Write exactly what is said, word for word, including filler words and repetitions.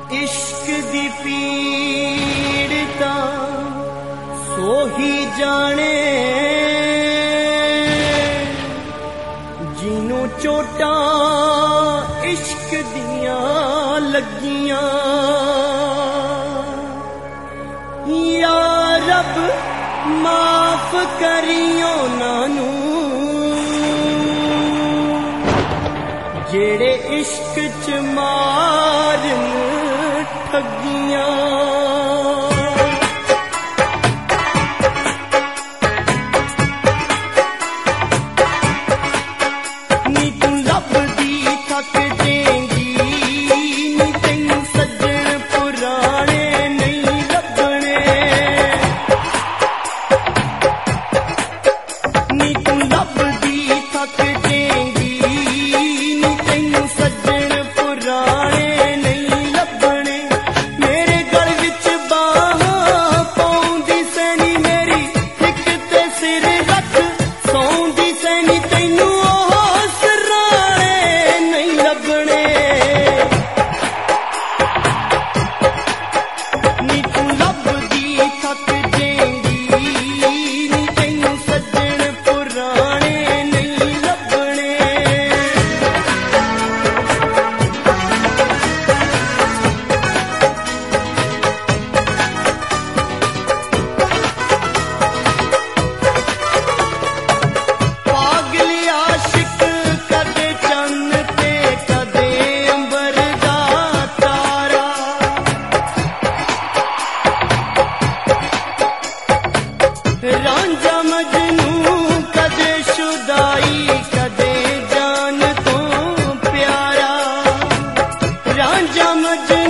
इश्क दी पीड़ तां सोही जाने जिन्हों चोटां इश्क दियां लगियां। या रब माफ करियो नानू जेड़े इश्क च मारन ठगियां। नी तू लभदी थक देंगी नी तैनू सज्जन पुराने नहीं लभने। नी तू लभदी थक देंगी नी तैनू सज्जन पुराने नहीं लभने। मेरे गल विच बाहां पाउंदी सैनी मेरी हिक ते सिर रख सौंदी सैनी तैनू ओह सराणे नहीं लभने। नी तू लभदी थक देंगी नी तैनू सज्जन पुराने नहीं लभने। पागल आशिक कदे चन्न ते कदे अंबर दा तारा। रांझा मजनू कदे शुदाई कदे जान तो प्यारा। रांझा मजनू